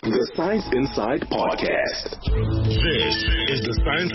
The Science Inside Podcast. This is the Science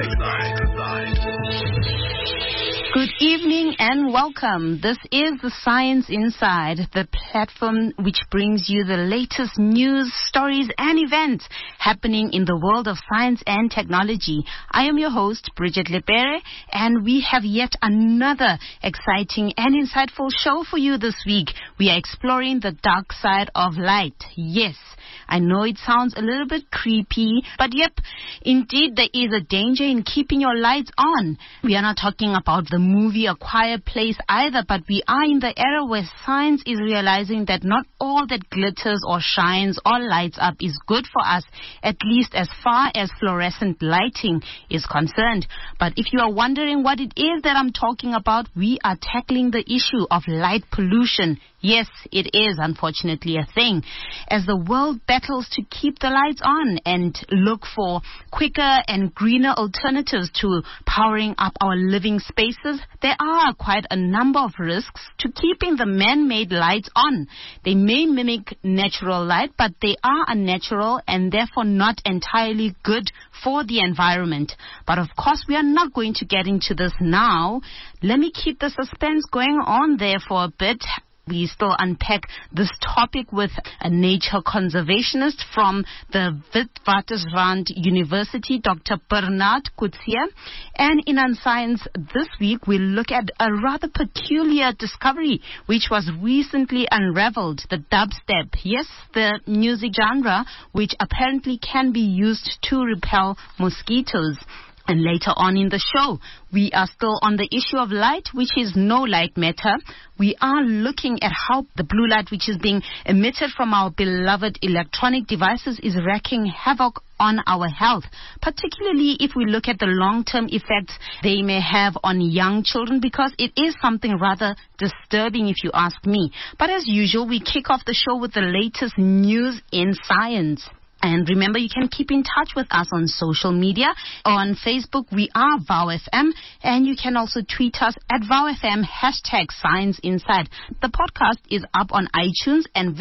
Inside. Good evening and welcome. This is the Science Inside, the platform which brings you the latest news, stories and events happening in the world of science and technology. I am your host, Bridget Lepere, and we have yet another exciting and insightful show for you this week. We are exploring the dark side of light. Yes, I know it sounds a little bit creepy, but yep, indeed there is a danger in keeping your lights on. We are not talking about the movie A Quiet Place either, but we are in the era where science is realizing that not all that glitters or shines or lights up is good for us, at least as far as fluorescent lighting is concerned. But if you are wondering what it is that I'm talking about, we are tackling the issue of light pollution. Yes, it is unfortunately a thing. As the world battles to keep the lights on and look for quicker and greener alternatives to powering up our living spaces, there are quite a number of risks to keeping the man-made lights on. They may mimic natural light, but they are unnatural and therefore not entirely good for the environment. But of course, we are not going to get into this now. Let me keep the suspense going on there for a bit. We still unpack this topic with a nature conservationist from the Witwatersrand University, Dr. Bernard Coetzee. And in Unscience this week, we look at a rather peculiar discovery which was recently unraveled, the dubstep. Yes, the music genre which apparently can be used to repel mosquitoes. And later on in the show, we are still on the issue of light, which is no light matter. We are looking at how the blue light, which is being emitted from our beloved electronic devices, is wreaking havoc on our health, particularly if we look at the long-term effects they may have on young children, because it is something rather disturbing if you ask me. But as usual, we kick off the show with the latest news in science. And remember, you can keep in touch with us on social media. On Facebook, we are VowFM, and you can also tweet us at VowFM, #ScienceInside. The podcast is up on iTunes and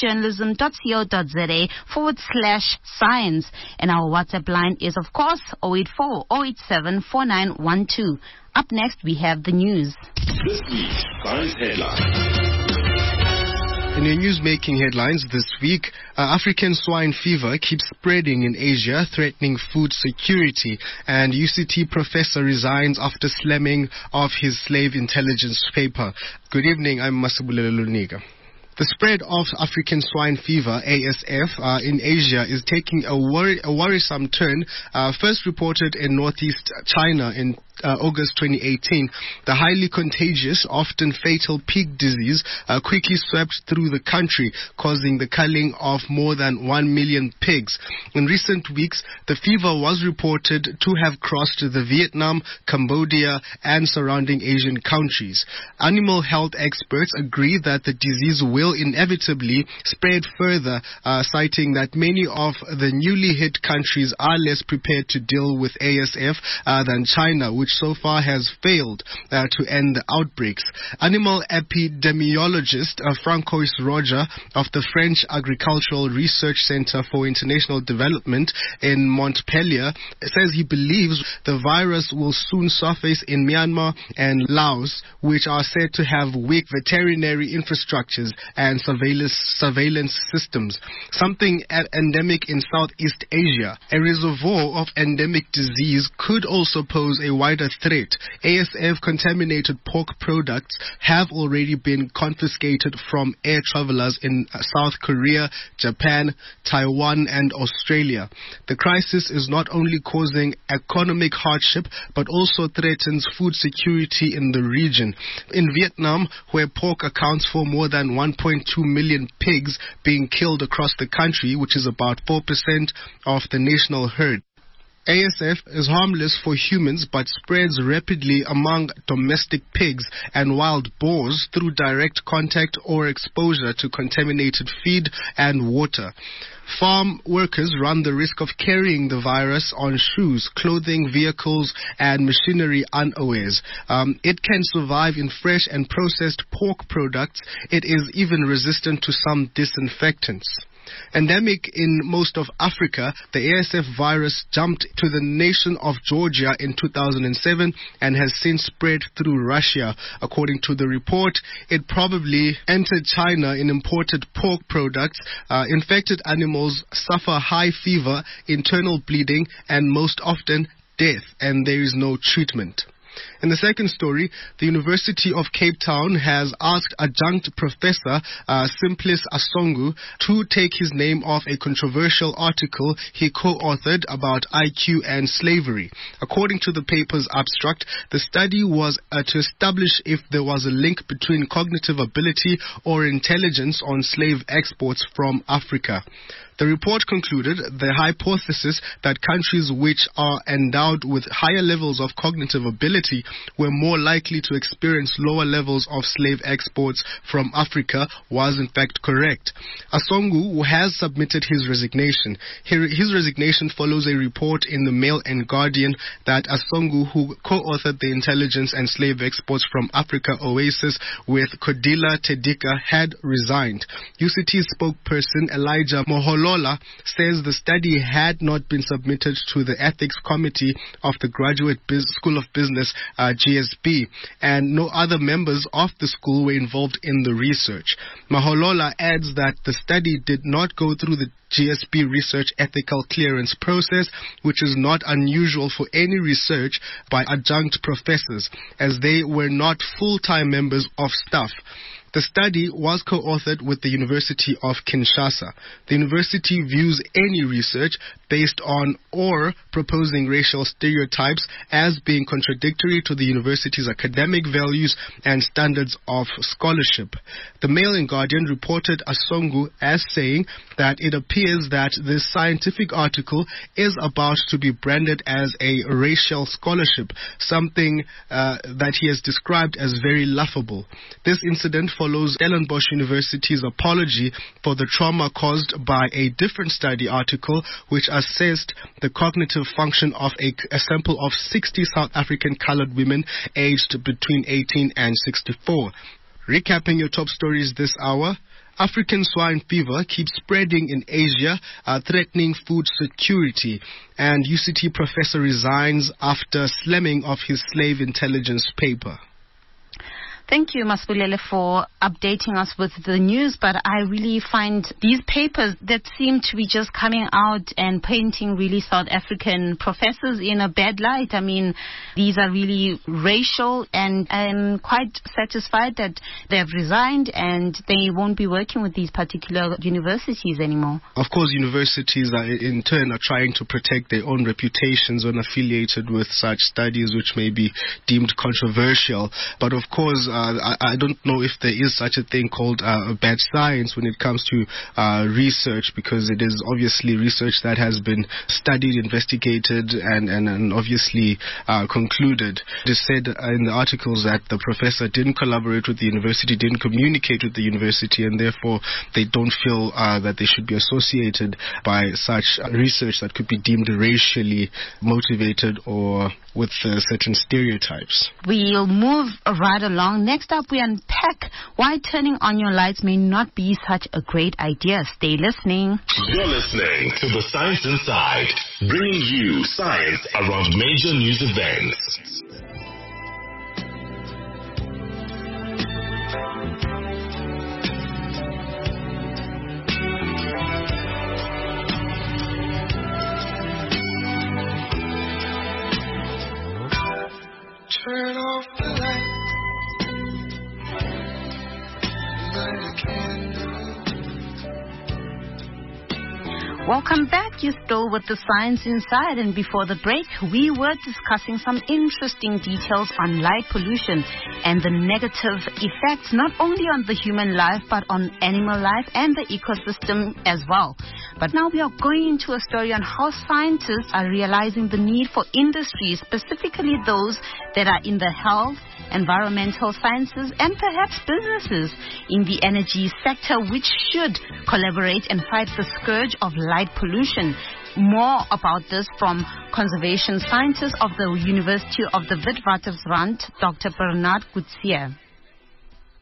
wits.journalism.co.za/science. And our WhatsApp line is, of course, 084 087 4912. Up next, we have the news. This week's Science Headline. In your news-making headlines this week, African swine fever keeps spreading in Asia, threatening food security. And UCT professor resigns after slamming off his slave intelligence paper. Good evening, I'm Masibulelo Luniga. The spread of African swine fever, ASF, in Asia is taking a worrisome turn. First reported in northeast China in August 2018, the highly contagious, often fatal pig disease quickly swept through the country, causing the culling of more than 1 million pigs. In recent weeks, the fever was reported to have crossed the Vietnam, Cambodia, and surrounding Asian countries. Animal health experts agree that the disease will inevitably spread further, citing that many of the newly hit countries are less prepared to deal with ASF than China, which so far has failed to end the outbreaks. Animal epidemiologist Francois Roger of the French Agricultural Research Center for International Development in Montpellier says he believes the virus will soon surface in Myanmar and Laos, which are said to have weak veterinary infrastructures and surveillance systems, something endemic in Southeast Asia. A reservoir of endemic disease could also pose a wider threat. ASF-contaminated pork products have already been confiscated from air travelers in South Korea, Japan, Taiwan, and Australia. The crisis is not only causing economic hardship, but also threatens food security in the region. In Vietnam, where pork accounts for more than 1.2 million pigs being killed across the country, which is about 4% of the national herd. ASF is harmless for humans but spreads rapidly among domestic pigs and wild boars through direct contact or exposure to contaminated feed and water. Farm workers run the risk of carrying the virus on shoes, clothing, vehicles, and machinery unawares. It can survive in fresh and processed pork products. It is even resistant to some disinfectants. Endemic in most of Africa, the ASF virus jumped to the nation of Georgia in 2007 and has since spread through Russia. According to the report, it probably entered China in imported pork products. Infected animals suffer high fever, internal bleeding, and most often death, and there is no treatment. In the second story, the University of Cape Town has asked adjunct professor Simplice Asongu to take his name off a controversial article he co-authored about IQ and slavery. According to the paper's abstract, the study was to establish if there was a link between cognitive ability or intelligence on slave exports from Africa. The report concluded the hypothesis that countries which are endowed with higher levels of cognitive ability were more likely to experience lower levels of slave exports from Africa was in fact correct. Asongu, who has submitted his resignation. His resignation follows a report in the Mail and Guardian that Asongu, who co-authored the Intelligence and Slave Exports from Africa Oasis with Kodila Tedika, had resigned. UCT spokesperson Elijah Moholola says the study had not been submitted to the Ethics Committee of the Graduate School of Business, GSB, and no other members of the school were involved in the research. Moholola adds that the study did not go through the GSB research ethical clearance process, which is not unusual for any research by adjunct professors, as they were not full-time members of staff. The study was co-authored with the University of Kinshasa. The university views any research based on or proposing racial stereotypes as being contradictory to the university's academic values and standards of scholarship. The Mail and Guardian reported Asongu as saying that it appears that this scientific article is about to be branded as a racial scholarship, something that he has described as very laughable. This incident follows Stellenbosch University's apology for the trauma caused by a different study article which assessed the cognitive function of a sample of 60 South African colored women aged between 18 and 64. Recapping your top stories this hour, African swine fever keeps spreading in Asia, threatening food security, and UCT professor resigns after slamming of his slave intelligence paper. Thank you, Masipulele, for updating us with the news, but I really find these papers that seem to be just coming out and painting really South African professors in a bad light. I mean, these are really racial, and I'm quite satisfied that they have resigned and they won't be working with these particular universities anymore. Of course, universities in turn are trying to protect their own reputations when affiliated with such studies which may be deemed controversial, but of course, I don't know if there is such a thing called bad science when it comes to research, because it is obviously research that has been studied, investigated, and obviously concluded. It is said in the articles that the professor didn't collaborate with the university, didn't communicate with the university, and therefore they don't feel that they should be associated by such research that could be deemed racially motivated or with certain stereotypes. We'll move right along. Next up, we unpack why turning on your lights may not be such a great idea. Stay listening. You're listening to The Science Inside, bringing you science around major news events. Turn off the light. Welcome back. You're still with The Science Inside, and before the break, we were discussing some interesting details on light pollution and the negative effects not only on the human life but on animal life and the ecosystem as well. But now we are going into a story on how scientists are realizing the need for industries, specifically those that are in the health, environmental sciences, and perhaps businesses in the energy sector, which should collaborate and fight the scourge of light pollution. More about this from conservation scientist of the University of the Witwatersrand, Dr. Bernard Coetzee.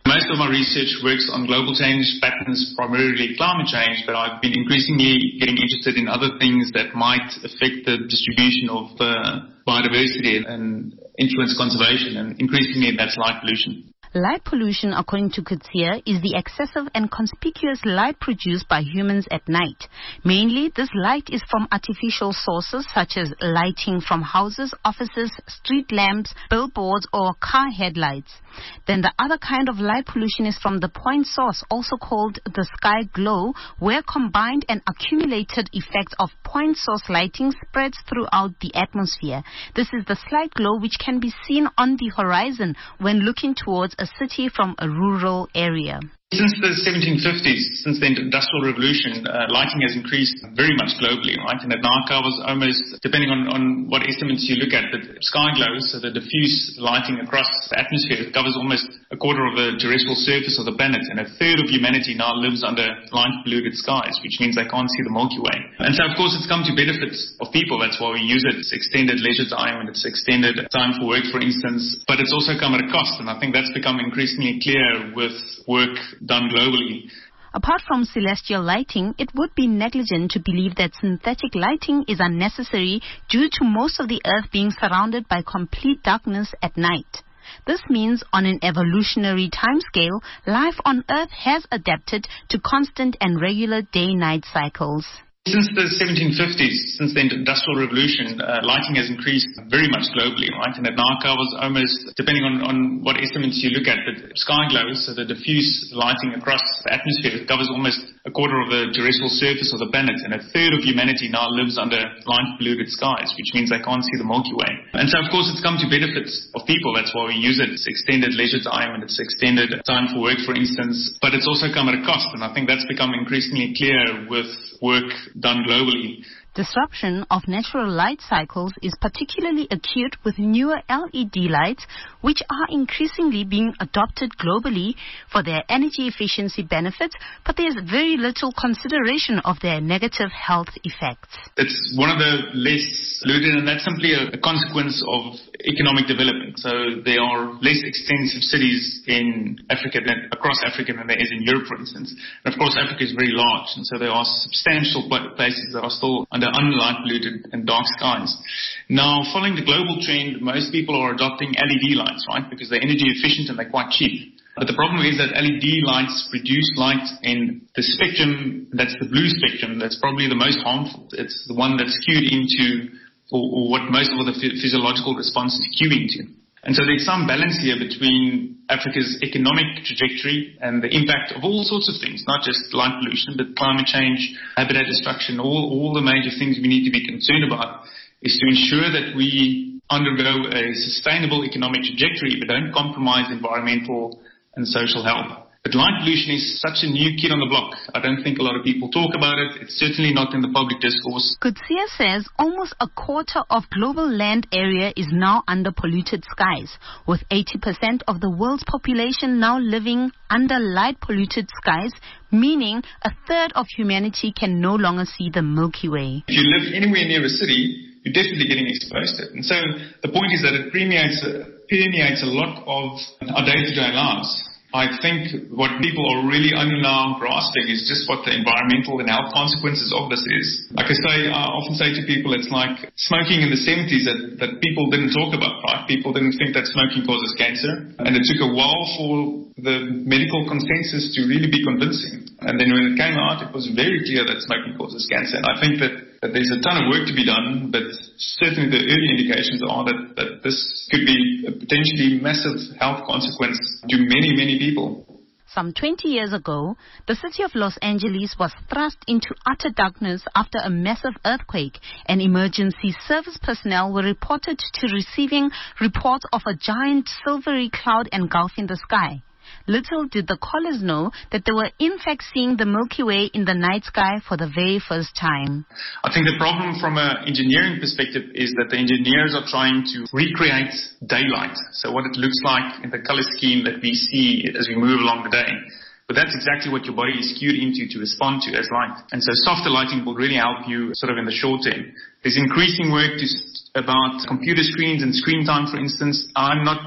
Most of my research works on global change patterns, primarily climate change, but I've been increasingly getting interested in other things that might affect the distribution of biodiversity and influence conservation, and increasingly that's light pollution. Light pollution, according to Coetzee, is the excessive and conspicuous light produced by humans at night. Mainly, this light is from artificial sources such as lighting from houses, offices, street lamps, billboards, or car headlights. Then the other kind of light pollution is from the point source, also called the sky glow, where combined and accumulated effects of point source lighting spreads throughout the atmosphere. This is the slight glow which can be seen on the horizon when looking towards a city from a rural area. Since the 1750s, since the Industrial Revolution, lighting has increased very much globally, right? And it now covers almost, depending on what estimates you look at, the sky glow, so the diffuse lighting across the atmosphere, covers almost a quarter of the terrestrial surface of the planet, and a third of humanity now lives under light-polluted skies, which means they can't see the Milky Way. And so, of course, it's come to benefits of people. That's why we use it. It's extended leisure time, and it's extended time for work, for instance. But it's also come at a cost, and I think that's become increasingly clear with work done globally. Apart from celestial lighting, it would be negligent to believe that synthetic lighting is unnecessary due to most of the Earth being surrounded by complete darkness at night. This means on an evolutionary timescale, life on Earth has adapted to constant and regular day-night cycles. Since the 1750s, since the Industrial Revolution, lighting has increased very much globally, right? And it now covers almost, depending on what estimates you look at, the sky glow, so the diffuse lighting across the atmosphere, it covers almost a quarter of the terrestrial surface of the planet, and a third of humanity now lives under light-polluted skies, which means they can't see the Milky Way. And so, of course, it's come to benefits of people. That's why we use it. It's extended leisure time, and it's extended time for work, for instance. But it's also come at a cost, and I think that's become increasingly clear with work done globally. Disruption of natural light cycles is particularly acute with newer LED lights, which are increasingly being adopted globally for their energy efficiency benefits, but there's very little consideration of their negative health effects. It's one of the less polluted, and that's simply a consequence of economic development. So there are less extensive cities in Africa, across Africa, than there is in Europe, for instance. And of course, Africa is very large, and so there are substantial places that are still under unlight polluted and dark skies. Now, following the global trend, most people are adopting LED lights, right? Because they're energy efficient and they're quite cheap. But the problem is that LED lights produce light in the spectrum, that's the blue spectrum, that's probably the most harmful. It's the one that's skewed into, or what most of the physiological responses skew into. And so there's some balance here between Africa's economic trajectory and the impact of all sorts of things, not just light pollution, but climate change, habitat destruction, all the major things we need to be concerned about is to ensure that we undergo a sustainable economic trajectory but don't compromise environmental and social health. But light pollution is such a new kid on the block. I don't think a lot of people talk about it. It's certainly not in the public discourse. Coetzee says almost a quarter of global land area is now under polluted skies, with 80% of the world's population now living under light polluted skies, meaning a third of humanity can no longer see the Milky Way. If you live anywhere near a city, you're definitely getting exposed to it. And so the point is that it permeates a lot of our day-to-day lives. I think what people are really only now grasping is just what the environmental and health consequences of this is. Like I often say to people, it's like smoking in the 70s that people didn't talk about, right? People didn't think that smoking causes cancer. And it took a while for the medical consensus to really be convincing. And then when it came out, it was very clear that smoking causes cancer. And I think that there's a ton of work to be done, but certainly the early indications are that this could be a potentially massive health consequence to many, many people. Some 20 years ago, the city of Los Angeles was thrust into utter darkness after a massive earthquake, and emergency service personnel were reported to receiving reports of a giant silvery cloud engulfing the sky. Little did the callers know that they were in fact seeing the Milky Way in the night sky for the very first time. I think the problem from an engineering perspective is that the engineers are trying to recreate daylight. So what it looks like in the color scheme that we see as we move along the day. But that's exactly what your body is skewed into to respond to as light. And so softer lighting will really help you sort of in the short term. There's increasing work about computer screens and screen time, for instance. I'm not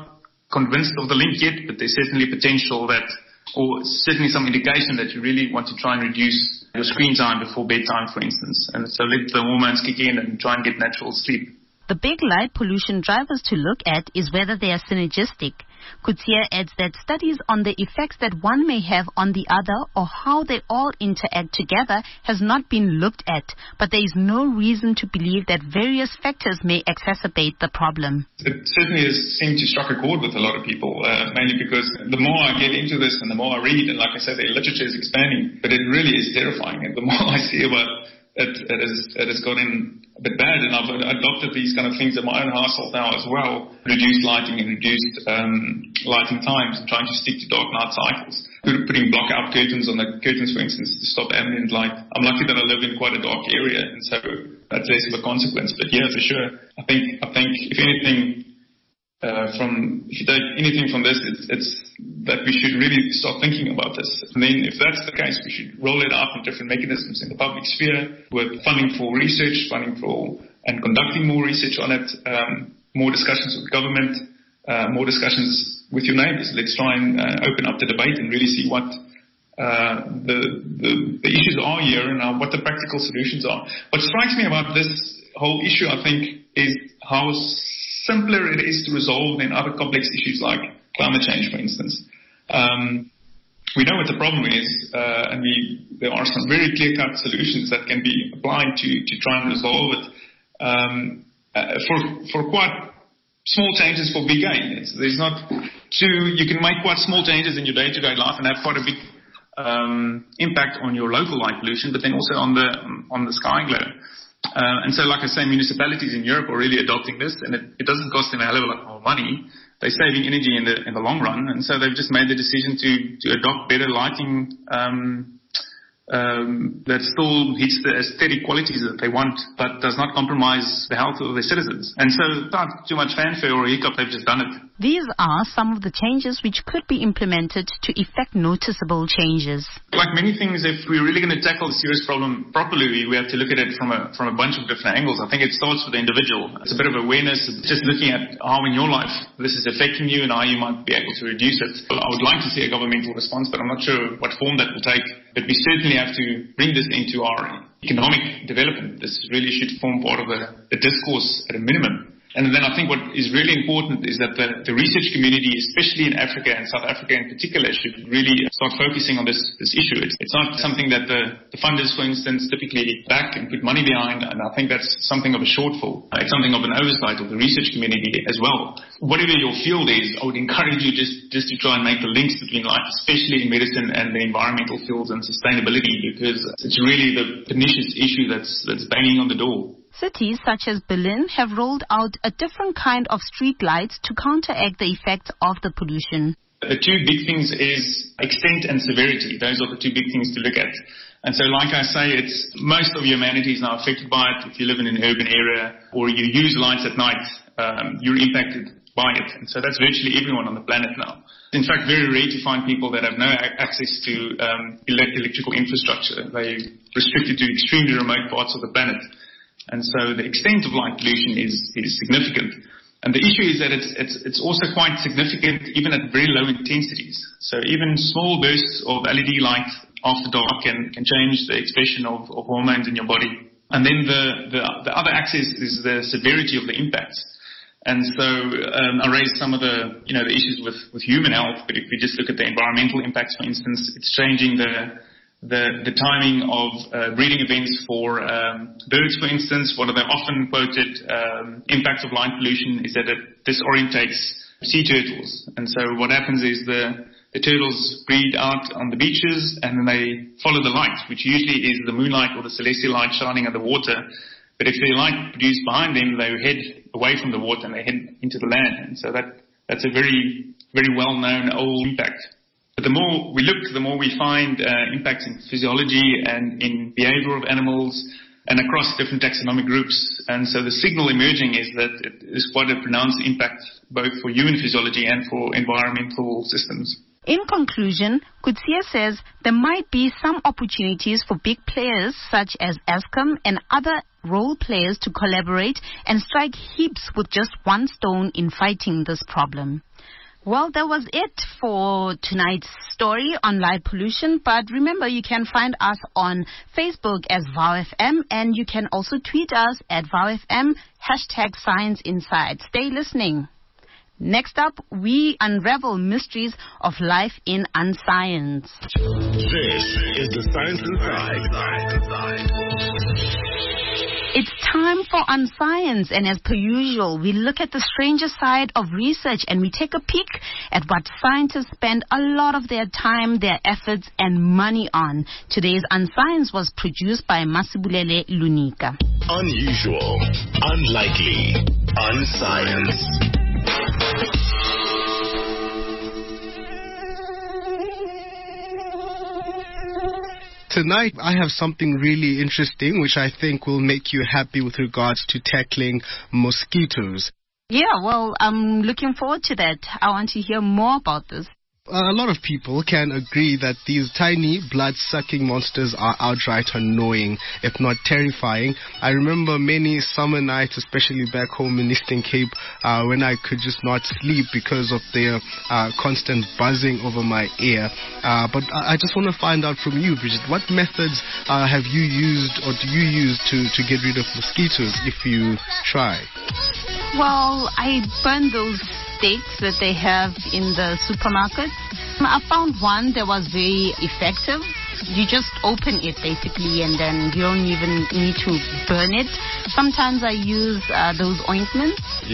convinced of the link yet, but there's certainly potential that, or certainly some indication that you really want to try and reduce your screen time before bedtime, for instance. And so let the hormones kick in and try and get natural sleep. The big light pollution drivers to look at is whether they are synergistic. Coetzee adds that studies on the effects that one may have on the other or how they all interact together has not been looked at, but there is no reason to believe that various factors may exacerbate the problem. It certainly has seemed to strike a chord with a lot of people, mainly because the more I get into this and the more I read, and like I said, the literature is expanding, but it really is terrifying. And the more I see about it has gotten a bit bad, and I've adopted these kind of things in my own household now as well. Reduced lighting and reduced lighting times, and trying to stick to dark night cycles. Putting blackout curtains on the curtains, for instance, to stop ambient light. I'm lucky that I live in quite a dark area, and so that's less of a consequence. But yeah, for sure, I think if anything, if you take anything from this, it's that we should really start thinking about this. And then if that's the case, we should roll it out in different mechanisms in the public sphere, with funding for research, and conducting more research on it, more discussions with government, more discussions with your neighbors. Let's try and open up the debate and really see what the issues are here and what the practical solutions are. What strikes me about this whole issue, I think, is how simpler it is to resolve than other complex issues like climate change, for instance. We know what the problem is, and there are some very clear-cut solutions that can be applied to try and resolve it for quite small changes for big gain. You can make quite small changes in your day-to-day life and have quite a big impact on your local light pollution, but then also on the sky glare. And so, like I say, municipalities in Europe are really adopting this, and it doesn't cost them a hell of a lot more money. They're saving energy in the long run, and so they've just made the decision to adopt better lighting that still hits the aesthetic qualities that they want, but does not compromise the health of their citizens. And so, without too much fanfare or hiccup, they've just done it. These are some of the changes which could be implemented to effect noticeable changes. Like many things, if we're really going to tackle the serious problem properly, we have to look at it from a bunch of different angles. I think it starts with the individual. It's a bit of awareness, just looking at how in your life this is affecting you and how you might be able to reduce it. I would like to see a governmental response, but I'm not sure what form that will take. But we certainly have to bring this into our economic development. This really should form part of the discourse at a minimum. And then I think what is really important is that the research community, especially in Africa and South Africa in particular, should really start focusing on this issue. It's not something that the funders, for instance, typically back and put money behind, and I think that's something of a shortfall. It's something of an oversight of the research community as well. Whatever your field is, I would encourage you just to try and make the links between life, especially in medicine and the environmental fields and sustainability, because it's really the pernicious issue that's banging on the door. Cities such as Berlin have rolled out a different kind of street lights to counteract the effects of the pollution. The two big things is extent and severity. Those are the two big things to look at. And so, like I say, most of humanity is now affected by it. If you live in an urban area or you use lights at night, you're impacted by it. And so that's virtually everyone on the planet now. In fact, very rare to find people that have no access to electrical infrastructure. They're restricted to extremely remote parts of the planet. And so the extent of light pollution is significant. And the issue is that it's also quite significant even at very low intensities. So even small bursts of LED light after dark can change the expression of hormones in your body. And then the other axis is the severity of the impacts. And so I raised some of the issues with human health, but if we just look at the environmental impacts, for instance, it's changing the timing of breeding events for birds, for instance. One of the often quoted impacts of light pollution is that it disorientates sea turtles. And so what happens is the turtles breed out on the beaches and then they follow the light, which usually is the moonlight or the celestial light shining on the water. But if the light produced behind them, they head away from the water and they head into the land. And so that's a very, very well-known old impact. But the more we look, the more we find impacts in physiology and in behavior of animals and across different taxonomic groups. And so the signal emerging is that it is quite a pronounced impact both for human physiology and for environmental systems. In conclusion, Coetzee says there might be some opportunities for big players such as Eskom and other role players to collaborate and strike heaps with just one stone in fighting this problem. Well, that was it for tonight's story on light pollution. But remember, you can find us on Facebook as VowFM, and you can also tweet us at VowFM, #ScienceInside. Stay listening. Next up, we unravel mysteries of life in unscience. This is the Science Inside. It's time for Unscience, and as per usual, we look at the stranger side of research and we take a peek at what scientists spend a lot of their time, their efforts, and money on. Today's Unscience was produced by Masibulele Lunika. Unusual, unlikely, unscience. Tonight, I have something really interesting which I think will make you happy with regards to tackling mosquitoes. Yeah, well, I'm looking forward to that. I want to hear more about this. A lot of people can agree that these tiny blood-sucking monsters are outright annoying, if not terrifying. I remember many summer nights, especially back home in Eastern Cape, when I could just not sleep because of their constant buzzing over my ear. But I just want to find out from you, Bridget, what methods have you used or do you use to get rid of mosquitoes if you try? Well, I burn those stakes that they have in the supermarket. I found one that was very effective. You just open it basically and then you don't even need to burn it. Sometimes I use those ointments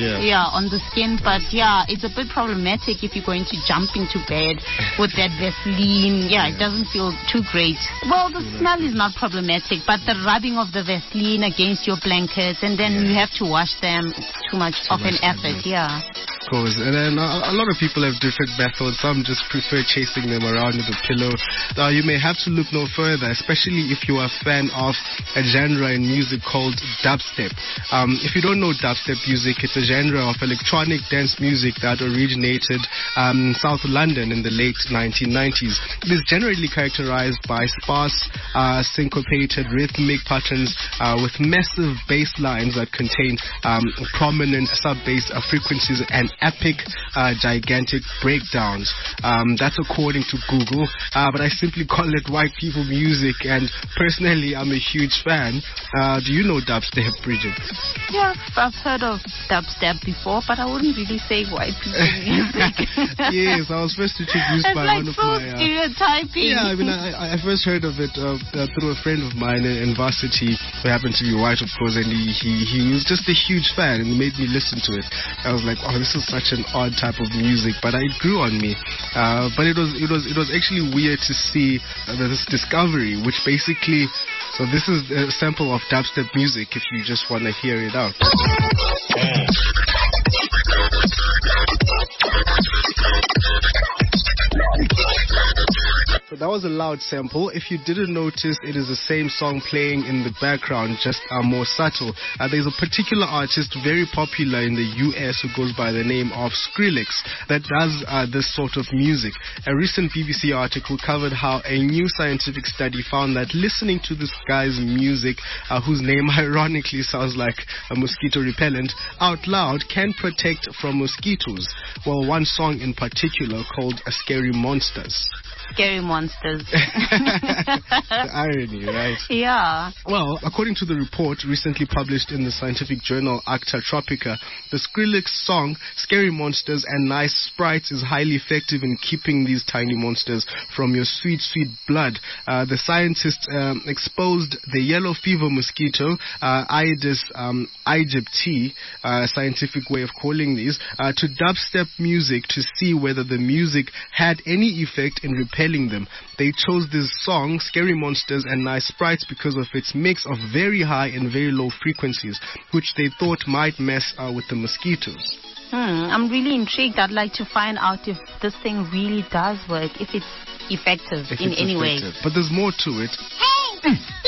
on the skin, but it's a bit problematic if you're going to jump into bed with that Vaseline. It doesn't feel too great. Well, the smell is not problematic, but the rubbing of the Vaseline against your blankets and then you have to wash them, it's too much of an effort. Of course. And then a lot of people have different methods. Some just prefer chasing them around with a pillow. Now, you may have to look no further, especially if you are a fan of a genre in music called dubstep. If you don't know dubstep music, it's a genre of electronic dance music that originated in South London in the late 1990s. It is generally characterized by sparse, syncopated rhythmic patterns with massive bass lines that contain prominent sub-bass frequencies and epic, gigantic breakdowns. That's according to Google, but I simply call it white people music, and personally, I'm a huge fan. Do you know dubstep, Bridget? Yeah, I've heard of dubstep before, but I wouldn't really say white people music. Yes, I was first introduced by one of my... stereotyping. Yeah, I mean, I first heard of it through a friend of mine in varsity, who happened to be white, of course, and he was just a huge fan, and he made me listen to it. I was like, oh, this is such an odd type of music, but it grew on me. But it was actually weird to see this discovery, which basically, so this is a sample of dubstep music if you just want to hear it out. So that was a loud sample. If you didn't notice, it is the same song playing in the background, just more subtle. There's a particular artist very popular in the US who goes by the name of Skrillex that does this sort of music. A recent BBC article covered how a new scientific study found that listening to this guy's music, whose name ironically sounds like a mosquito repellent, out loud can protect from mosquitoes. Well, one song in particular called Scary Monsters. Scary Monsters. The irony, right? Yeah. Well, according to the report recently published in the scientific journal Acta Tropica, the Skrillex song Scary Monsters and Nice Sprites is highly effective in keeping these tiny monsters from your sweet, sweet blood. The scientists exposed the yellow fever mosquito, Aedes aegypti, scientific way of calling these, to dubstep music to see whether the music had any effect in repelling them. They chose this song, Scary Monsters and Nice Sprites, because of its mix of very high and very low frequencies, which they thought might mess with the mosquitoes. I'm really intrigued. I'd like to find out if this thing really does work, if it's effective in any way. But there's more to it. Hey, look!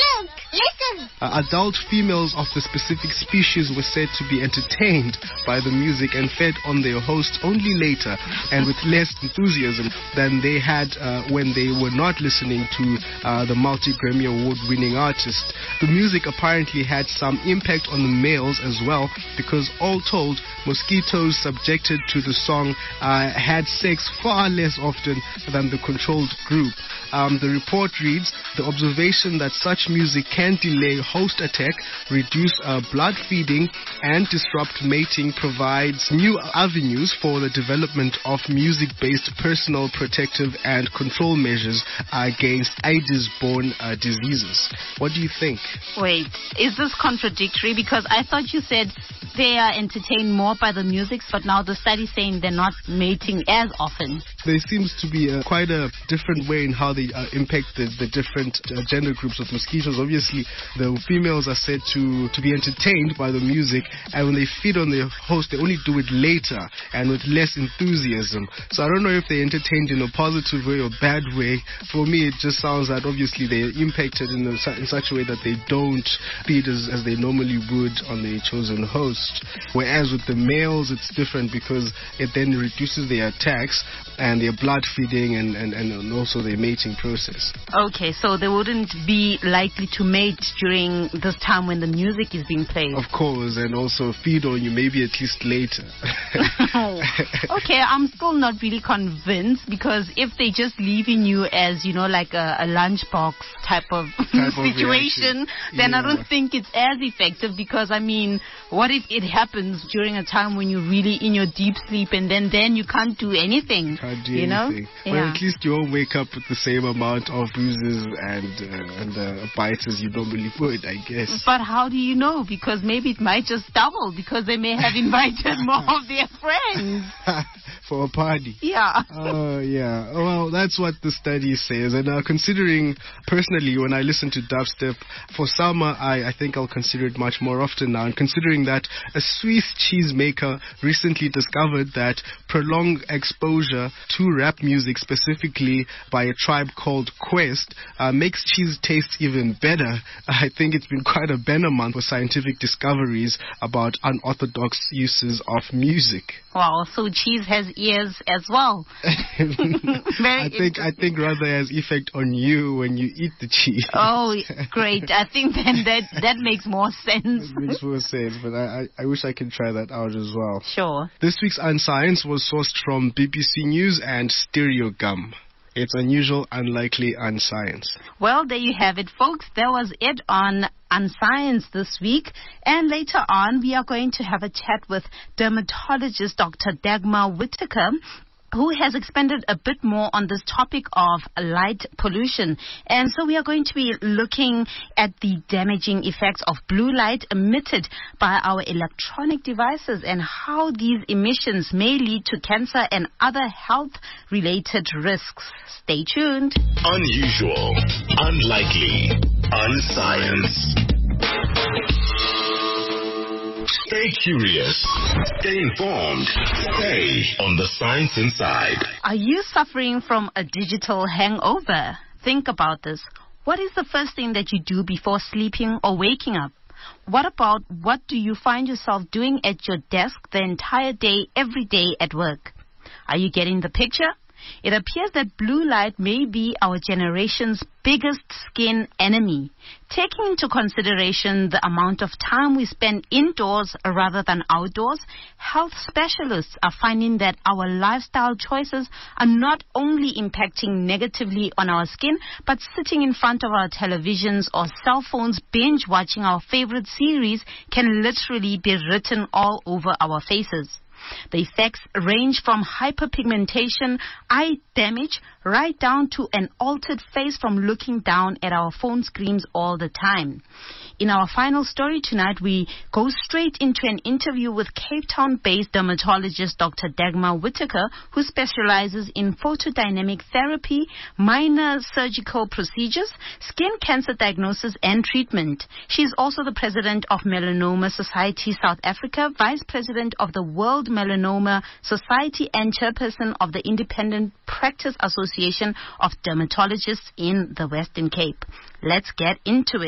Listen. Adult females of the specific species were said to be entertained by the music and fed on their hosts only later and with less enthusiasm than they had when they were not listening to the multi-Grammy Award-winning artist. The music apparently had some impact on the males as well, because all told, mosquitoes subjected to the song had sex far less often than the controlled group. The report reads, the observation that such music can delay host attack, reduce blood feeding, and disrupt mating provides new avenues for the development of music-based personal protective and control measures against Aedes-borne diseases. What do you think? Wait, is this contradictory? Because I thought you said they are entertained more by the music, but now the study's saying they're not mating as often. There seems to be quite a different way in how they impact the different gender groups of mosquitoes. Obviously, the females are said to be entertained by the music, and when they feed on their host, they only do it later and with less enthusiasm. So I don't know if they're entertained in a positive way or bad way. For me, it just sounds that obviously they're impacted in such a way that they don't feed as they normally would on their chosen host. Whereas with the males, it's different because it then reduces their attacks and their blood feeding and also their mating process. Okay, so they wouldn't be likely to mate during this time when the music is being played. Of course, and also feed on you maybe at least later. Okay, I'm still not really convinced, because if they just leaving you as, like a lunchbox type of situation, then I don't think it's as effective, because, what if it happens during a time when you're really in your deep sleep and then you can't do anything? Can't do anything. Well, at least you won't wake up with the same amount of bruises and bites as you normally would, I guess. But how do you know? Because maybe it might just double, because they may have invited more of their friends. For a party. Yeah. Oh, yeah. Well, that's what the study says. And considering, personally, when I listen to dubstep, for summer, I think I'll consider it much more often now. And considering that a Swiss cheesemaker recently discovered that prolonged exposure to rap music, specifically by a tribe called Quest, makes cheese taste even better. I think it's been quite a banner month for scientific discoveries about unorthodox uses of music. Wow, so cheese has ears as well. I think rather has effect on you when you eat the cheese. Oh, great. I think then that makes more sense. It makes more sense, but I wish I could try that out as well. Sure. This week's Unscience was sourced from BBC News and Stereo Gum. It's unusual, unlikely, unscience. Well, there you have it, folks. That was it on Unscience this week. And later on, we are going to have a chat with dermatologist Dr. Dagmar Whittaker, who has expanded a bit more on this topic of light pollution. And so we are going to be looking at the damaging effects of blue light emitted by our electronic devices and how these emissions may lead to cancer and other health-related risks. Stay tuned. Unusual, unlikely, unscience. Stay curious. Stay informed. Stay on the Science Inside. Are you suffering from a digital hangover? Think about this. What is the first thing that you do before sleeping or waking up? What about what do you find yourself doing at your desk the entire day, every day at work? Are you getting the picture? It appears that blue light may be our generation's biggest skin enemy. Taking into consideration the amount of time we spend indoors rather than outdoors, health specialists are finding that our lifestyle choices are not only impacting negatively on our skin, but sitting in front of our televisions or cell phones binge watching our favorite series can literally be written all over our faces. The effects range from hyperpigmentation, eye damage, right down to an altered face from looking down at our phone screens all the time. In our final story tonight, we go straight into an interview with Cape Town-based dermatologist Dr. Dagmar Whittaker, who specializes in photodynamic therapy, minor surgical procedures, skin cancer diagnosis and treatment. She is also the president of Melanoma Society South Africa, vice president of the World Melanoma Society, and chairperson of the Independent Practice Association of Dermatologists in the Western Cape. Let's get into it.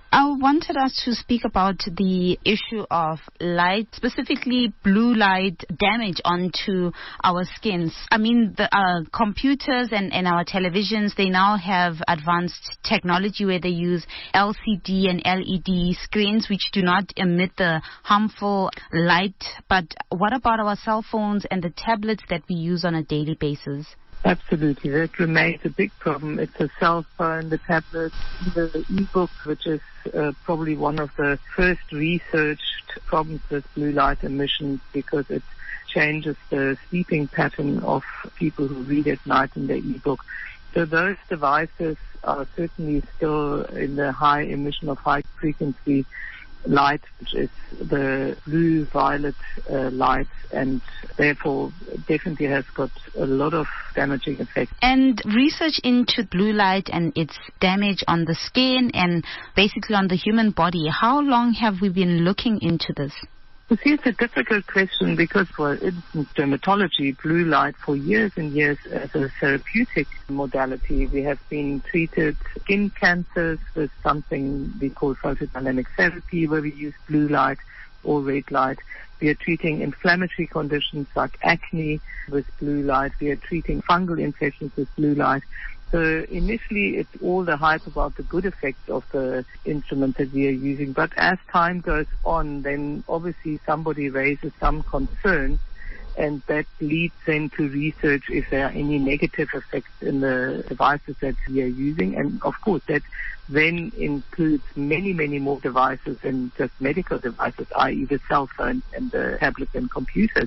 I wanted us to speak about the issue of light, specifically blue light damage onto our skins. I mean, the computers and our televisions, they now have advanced technology where they use LCD and LED screens which do not emit the harmful light. But what about our cell phones and the tablets that we use on a daily basis? Absolutely. That remains a big problem. It's the cell phone, the tablet, the e-book, which is probably one of the first researched problems with blue light emissions because it changes the sleeping pattern of people who read at night in their e-book. So those devices are certainly still in the high emission of high frequency light, which is the blue-violet light, and therefore definitely has got a lot of damaging effects. And research into blue light and its damage on the skin and basically on the human body, how long have we been looking into this? You see, it's a difficult question because, for instance, dermatology, blue light for years and years as a therapeutic modality. We have been treated skin cancers with something we call photodynamic therapy, where we use blue light or red light. We are treating inflammatory conditions like acne with blue light. We are treating fungal infections with blue light. So initially, it's all the hype about the good effects of the instrument that we are using. But as time goes on, then obviously somebody raises some concern, and that leads then to research if there are any negative effects in the devices that we are using. And of course, that then includes many, many more devices than just medical devices, i.e. the cell phones and the tablets and computers.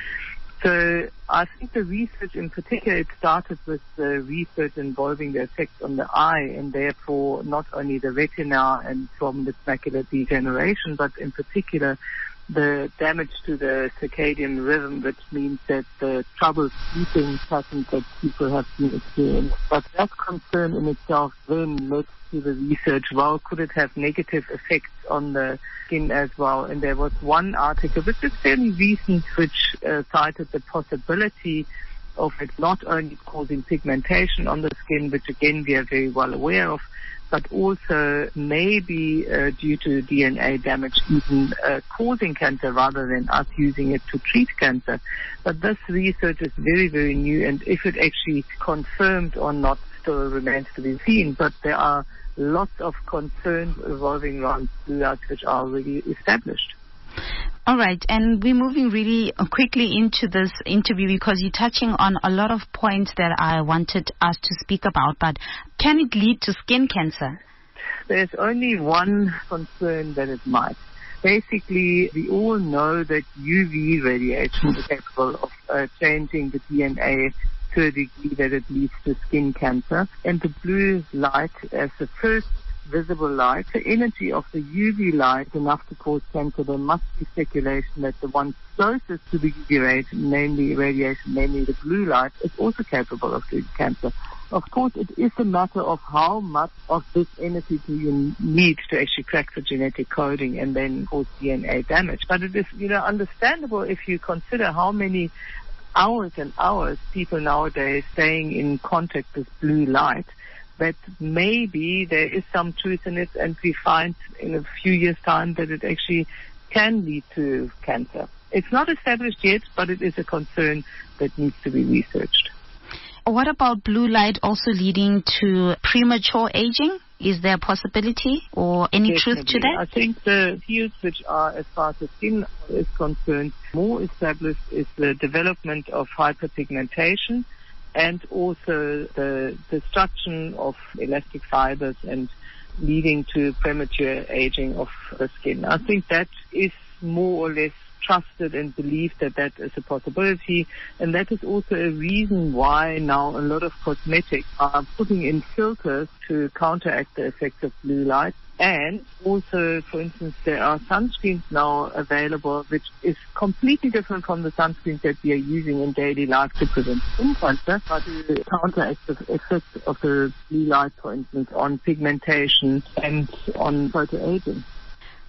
So I think the research in particular, it started with the research involving the effects on the eye, and therefore not only the retina and from the macular degeneration, but in particular the damage to the circadian rhythm, which means that the troubled sleeping patterns that people have been experiencing. But that concern in itself then led to the research, well, could it have negative effects on the skin as well? And there was one article, which is fairly recent, which cited the possibility of it not only causing pigmentation on the skin, which again we are very well aware of, but also maybe due to DNA damage even causing cancer rather than us using it to treat cancer. But this research is very, very new, and if it actually confirmed or not still remains to be seen. But there are lots of concerns revolving around blue light which are already established. All right, and we're moving really quickly into this interview because you're touching on a lot of points that I wanted us to speak about, but can it lead to skin cancer? There's only one concern that it might. Basically, we all know that UV radiation is capable of changing the DNA to a degree that it leads to skin cancer, and the blue light as the first visible light, the energy of the UV light enough to cause cancer. There must be speculation that the one closest to the UV radiation, namely the blue light, is also capable of doing cancer. Of course, it is a matter of how much of this energy do you need to actually crack the genetic coding and then cause DNA damage. But it is, understandable if you consider how many hours and hours people nowadays staying in contact with blue light, that maybe there is some truth in it, and we find in a few years' time that it actually can lead to cancer. It's not established yet, but it is a concern that needs to be researched. What about blue light also leading to premature aging? Is there a possibility or any Definitely. Truth to that? I think the fields which are, as far as the skin is concerned, more established is the development of hyperpigmentation, and also the destruction of elastic fibers and leading to premature aging of the skin. I think that is more or less trusted and believed that that is a possibility, and that is also a reason why now a lot of cosmetics are putting in filters to counteract the effects of blue light. And also, for instance, there are sunscreens now available which is completely different from the sunscreens that we are using in daily life to prevent skin cancer, but to counteract the effects of the blue light, for instance, on pigmentation and on photoaging.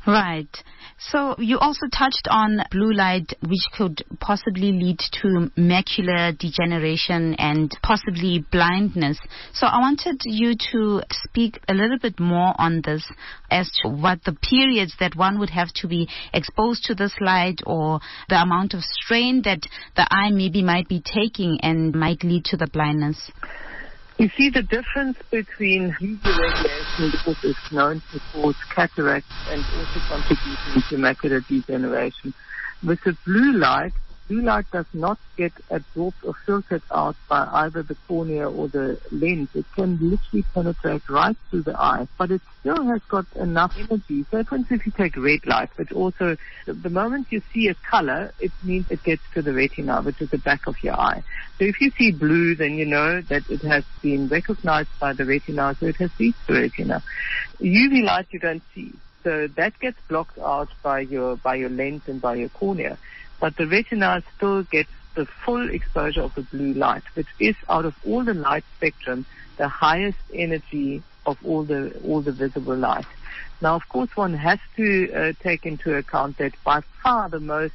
Right. So you also touched on blue light, which could possibly lead to macular degeneration and possibly blindness. So I wanted you to speak a little bit more on this as to what the periods that one would have to be exposed to this light, or the amount of strain that the eye might be taking and might lead to the blindness. You see, the difference between UV radiation, which is known to cause cataracts and also contributing to macular degeneration, with the blue light does not get absorbed or filtered out by either the cornea or the lens. It can literally penetrate right through the eye, but it still has got enough energy. So, for instance, if you take red light, which also, the moment you see a color, it means it gets to the retina, which is the back of your eye. So if you see blue, then you know that it has been recognized by the retina, so it has reached the retina. UV light you don't see, so that gets blocked out by your lens and by your cornea. But the retina still gets the full exposure of the blue light, which is, out of all the light spectrum, the highest energy of all the visible light. Now, of course, one has to take into account that by far the most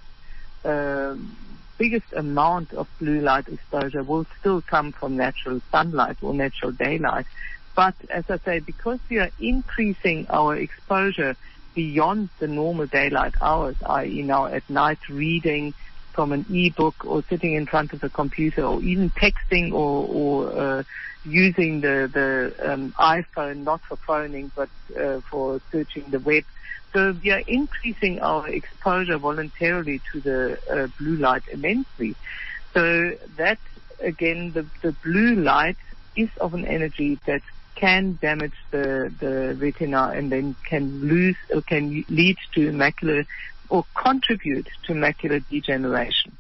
biggest amount of blue light exposure will still come from natural sunlight or natural daylight. But as I say, because we are increasing our exposure beyond the normal daylight hours, i.e. now at night reading from an e-book or sitting in front of the computer or even texting or using the iPhone, not for phoning but for searching the web. So we are increasing our exposure voluntarily to the blue light immensely. So that, again, the blue light is of an energy that can damage the retina and then can lead to macular or contribute to macular degeneration.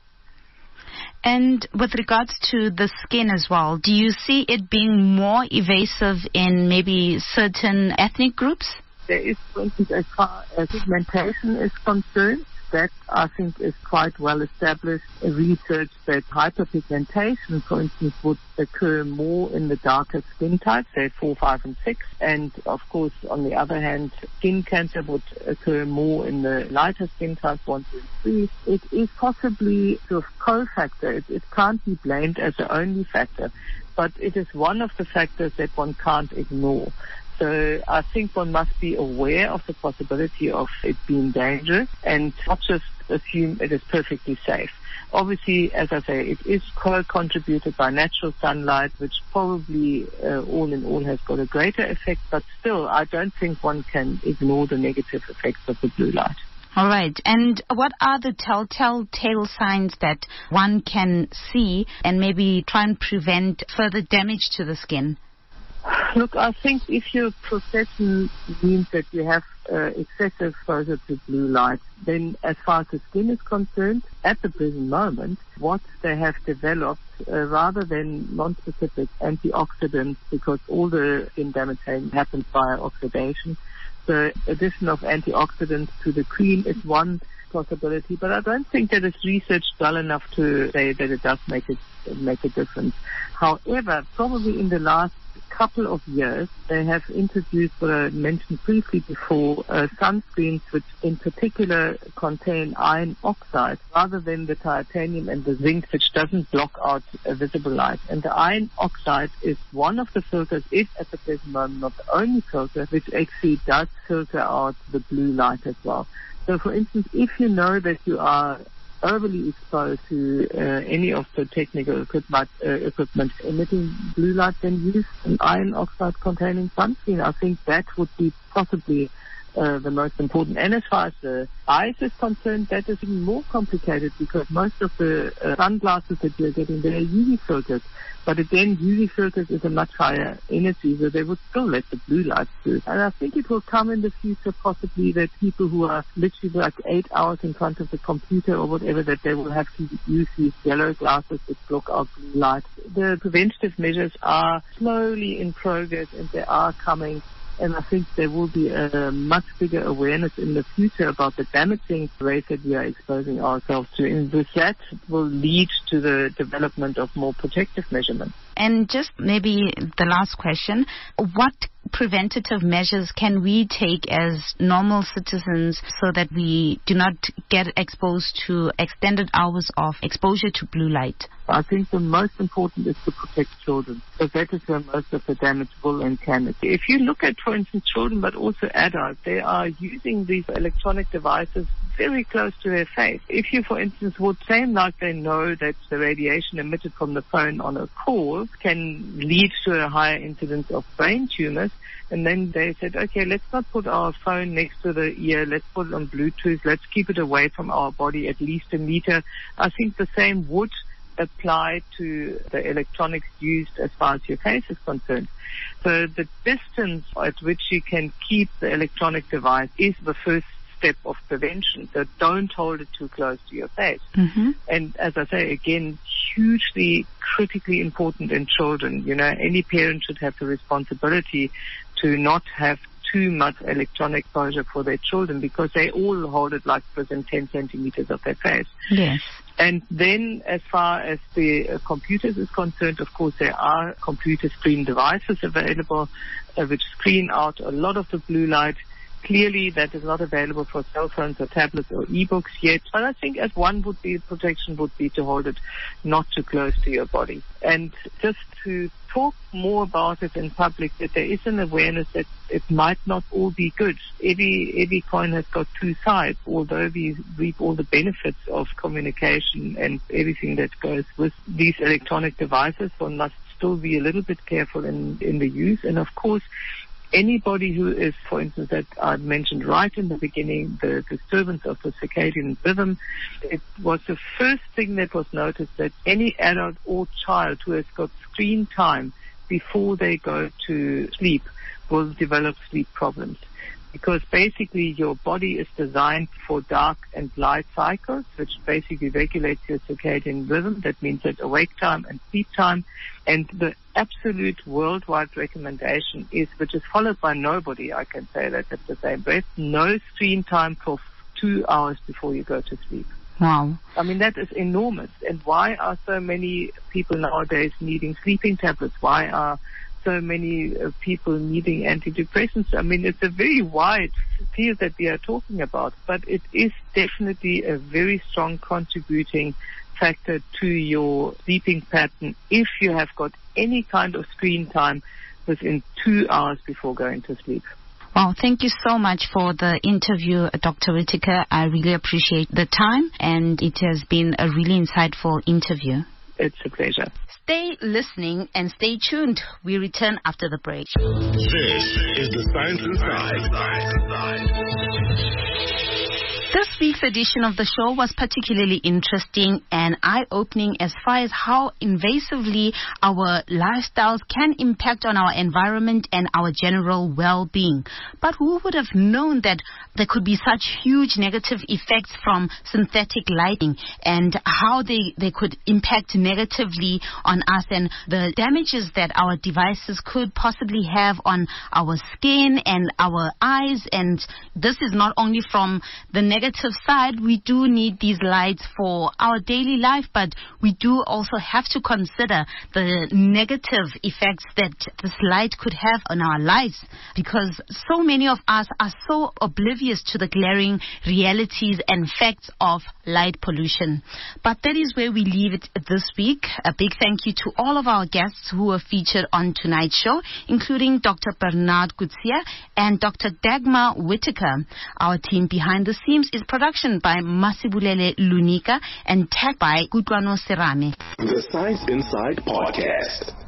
And with regards to the skin as well, do you see it being more evasive in maybe certain ethnic groups? There is, for instance, as far as pigmentation is concerned, that I think is quite well established research that hyperpigmentation, for instance, would occur more in the darker skin types, say 4, 5, and 6. And of course, on the other hand, skin cancer would occur more in the lighter skin types 1, 2, and 3. It is possibly sort of co-factor. It can't be blamed as the only factor, but it is one of the factors that one can't ignore. So I think one must be aware of the possibility of it being dangerous and not just assume it is perfectly safe. Obviously, as I say, it is contributed by natural sunlight, which probably all in all has got a greater effect, but still I don't think one can ignore the negative effects of the blue light. All right. And what are the telltale signs that one can see and maybe try and prevent further damage to the skin? Look, I think if your profession means that you have excessive exposure to blue light, then as far as the skin is concerned, at the present moment, what they have developed, rather than non-specific antioxidants, because all the skin damage happens via oxidation, the addition of antioxidants to the cream is one possibility, but I don't think that it's researched well enough to say that it does make a difference. However, probably in the last couple of years, they have introduced what I mentioned briefly before, sunscreens which in particular contain iron oxide rather than the titanium and the zinc, which doesn't block out visible light. And the iron oxide is one of the filters, if at the present moment not the only filter, which actually does filter out the blue light as well. So for instance, if you know that you are overly exposed to any of the technical equipment emitting blue light, then use an iron oxide containing sunscreen. I think that would be possibly the most important. And as far as the eyes is concerned, that is even more complicated because most of the sunglasses that you're getting, they are UV filters. But again, UV filters is a much higher energy, so they would still let the blue light through. And I think it will come in the future possibly that people who are literally like 8 hours in front of the computer or whatever, that they will have to use these yellow glasses that block out blue light. The preventative measures are slowly in progress and they are coming. And I think there will be a much bigger awareness in the future about the damaging rays that we are exposing ourselves to. And with that will lead to the development of more protective measurements. And just maybe the last question, what preventative measures can we take as normal citizens so that we do not get exposed to extended hours of exposure to blue light? I think the most important is to protect children, because that is where most of the damage will and can occur. If you look at, for instance, children but also adults, they are using these electronic devices very close to their face. If you, for instance, would seem like they know that the radiation emitted from the phone on a call can lead to a higher incidence of brain tumors, and then they said, okay, let's not put our phone next to the ear, let's put it on Bluetooth, let's keep it away from our body at least a meter. I think the same would apply to the electronics used as far as your face is concerned. So the distance at which you can keep the electronic device is the first step of prevention. So don't hold it too close to your face. Mm-hmm. And as I say, again, hugely critically important in children. You know, any parent should have the responsibility to not have too much electronic exposure for their children, because they all hold it like within 10 centimeters of their face. Yes. And then as far as the computers is concerned, of course, there are computer screen devices available which screen out a lot of the blue light. Clearly, that is not available for cell phones or tablets or e-books yet. But I think as one would be, protection would be to hold it not too close to your body. And just to talk more about it in public, that there is an awareness that it might not all be good. Every coin has got two sides. Although we reap all the benefits of communication and everything that goes with these electronic devices, one must still be a little bit careful in the use. And of course, anybody who is, for instance, that I mentioned right in the beginning, the disturbance of the circadian rhythm, it was the first thing that was noticed, that any adult or child who has got screen time before they go to sleep will develop sleep problems. Because basically your body is designed for dark and light cycles, which basically regulates your circadian rhythm. That means that awake time and sleep time. And the absolute worldwide recommendation is, which is followed by nobody, I can say that at the same breath, no screen time for 2 hours before you go to sleep. Wow. I mean, that is enormous. And why are so many people nowadays needing sleeping tablets? Why are so many people needing antidepressants? I mean, it's a very wide field that we are talking about, but it is definitely a very strong contributing factor to your sleeping pattern if you have got any kind of screen time within 2 hours before going to sleep. Well, thank you so much for the interview, Dr. Whitaker. I really appreciate the time, and it has been a really insightful interview. It's a pleasure. Stay listening and stay tuned. We return after the break. This is the Science Inside. This week's edition of the show was particularly interesting and eye-opening as far as how invasively our lifestyles can impact on our environment and our general well-being. But who would have known that there could be such huge negative effects from synthetic lighting, and how they could impact negatively on us, and the damages that our devices could possibly have on our skin and our eyes. And this is not only from the negative side. We do need these lights for our daily life, but we do also have to consider the negative effects that this light could have on our lives, because so many of us are so oblivious to the glaring realities and facts of light pollution. But that is where we leave it this week. A big thank you to all of our guests who were featured on tonight's show, including Dr. Bernard Coetzee and Dr. Dagmar Whitaker. Our team behind the scenes is production by Masibulele Lunika and tech by Kutlwano Serame. The Science Inside Podcast.